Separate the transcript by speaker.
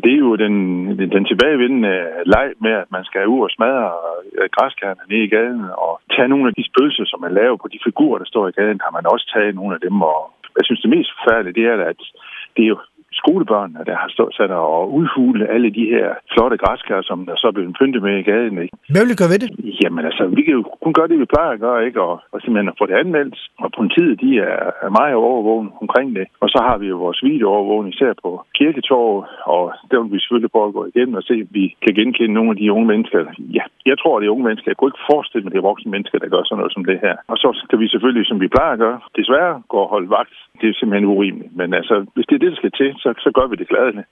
Speaker 1: det er jo den tilbagevendende leg med, at man skal ud og smadre græskærne ned i gaden og tage nogle af de spøgelser, som man laver på de figurer, der står i gaden, har man også taget nogle af dem. Og jeg synes, det mest forfærdelige, det er, at det er jo skolebørnene, der har sat og udhule alle de her flotte græskær, som der så er blevet pyntet med i gaden. Ikke?
Speaker 2: Hvad vil I gøre ved det?
Speaker 1: Jamen altså, vi kan jo kun gøre det, vi plejer at gøre, ikke? Og simpelthen få det anmeldt. Og politiet, de er meget overvågen omkring det. Og så har vi jo vores videoovervågning, især på Kirketorvet, og der vil vi selvfølgelig prøve at gå igennem og se, om vi kan genkende nogle af de unge mennesker. Ja, jeg tror, det er unge mennesker. Jeg kunne ikke forestille mig, det er voksne mennesker, der gør sådan noget som det her. Og så skal vi selvfølgelig, som vi plejer at gøre, desværre gå og holde vagt. Det er simpelthen urimeligt. Men altså, hvis det er det, der skal til, så gør vi det gladeligt.